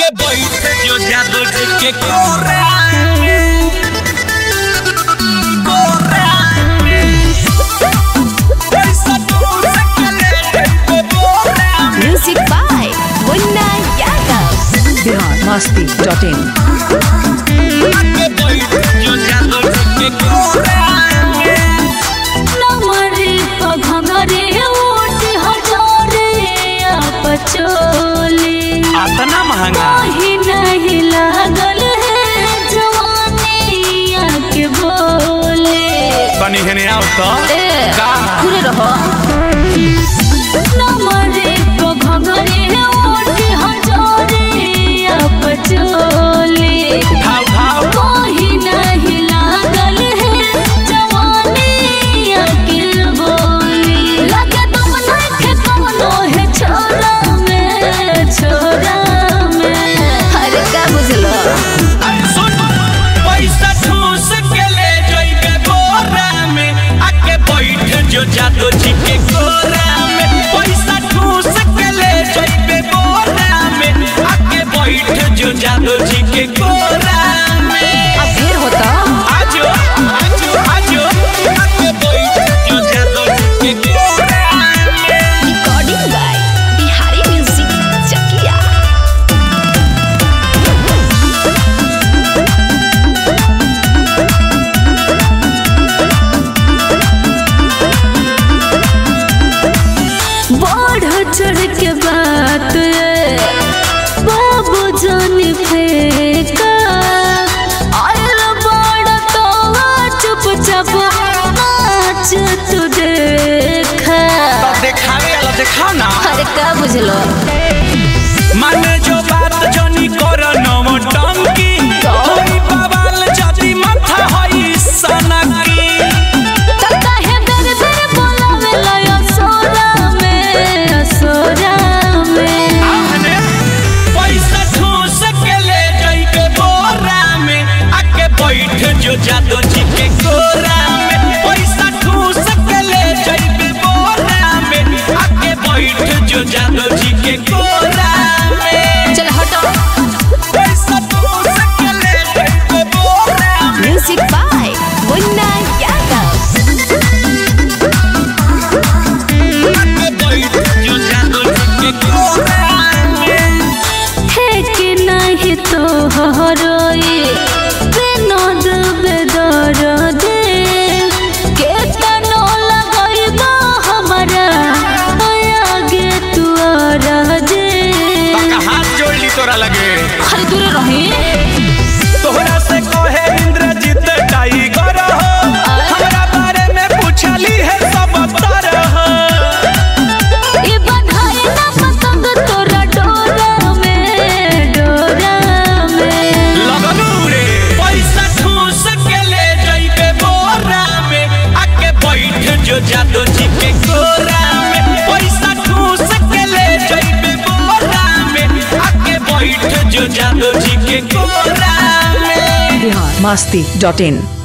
आके बैठ जो जादू जी के कोरा Music by Munna Yadav. biharmasti.in. आके बैठ जो जादू जी के कोरा नमरे पघमरे ओट हजारे अपचोले इतना महंगा ही नहीं लागल है जवानिया के बोले बनी है आओ तो का पूरे रहो नमरे पघमरे ओट हजारे अपचोले भाव भाव ही नहीं लागल है जवानिया के बोले लगे तुम नहीं थे कौनो है छोरा में अरे का बुझलो सुन पैसा ठूस के ले जइबे बोरा में आके बैठ जो जादू जी के कोरा में पैसा ठूस के ले जइबे बोरा में आके बैठ जो जादू जी के कोरा में अब फिर होता आजो आजो आजो आके बैठ जो जादू जी के कोरा में recording by Bihari music Chakia बढ़ चढ़ के बात बाबू जान फेंका आयल बड़ा तो चुपचाप नाच तू देखा तो दिखावे वाला देखा ना अरे का बुझलो माने जो बात जनी कर नव टंकी होई बवाल जदी माथा होई सनकी तता है दर दर बोलावे लयो सोरा में आहने पैसा ठूस के ले जइबे बोरा में आके बैठ जो जादू जी के कोरा में पैसा ठूस के ले जइबे बोरा में आके बैठ जो जादू जी के कोरा में चल हटो पैसा ठूस के ले जइबे बोरा में म्यूजिक बाय मुन्ना यादव आके बैठ जो जादू जी के कोरा में है कि नहीं तो हरोई विनोद बेदर दे के तनो लगाइबा हमरा आगे तू आ दे हाथ जोड़ ली तोरा लगे अरे दूर रही तोहरा से कहे इंद्रजीत टाइगर हो हमरा बारे में पूछली है सब तरह ये बधाई ना पतंग तोरा डोरा में लगलू रे पैसा ठूस के ले जइबे बोरा में आके बैठ जो जादू जी के कोरा में पैसा ठूस के ले जइबे बोरा में आके बैठ जो जादू जी के कोरा में biharmasti.in.